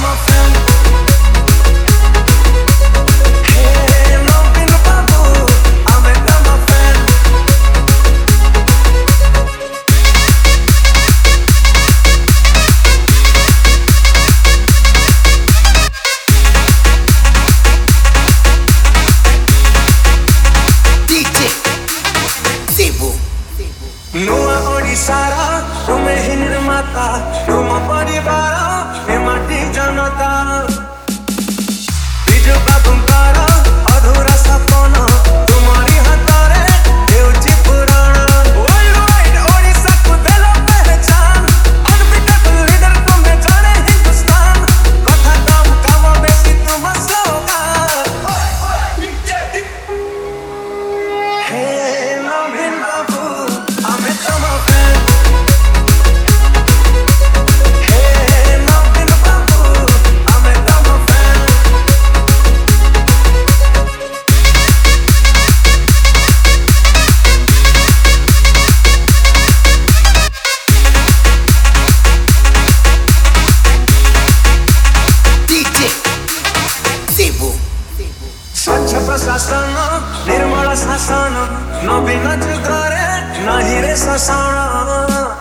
Nueva Orisara, तुम ही निर्माता, तुम परिवार, हे माटी जनता. बीज का बुंकारा, अधूरा सपना, तुम्हारी हतारे, देवची पुराना. Worldwide ओडिशा को दिलो पहचान, unbeatable leader तुम्हें जाने हिंदुस्तान. कथा काम कावा बेसी तुम slogan. Hey Naveen Babu, I'm a summer fan. Hey Naveen Babu, I'm a summer fan. DJ Zebu. स्वच्छ प्रशासन, निर्मल शासन, नवीन जुगारे नाही रे ससाना.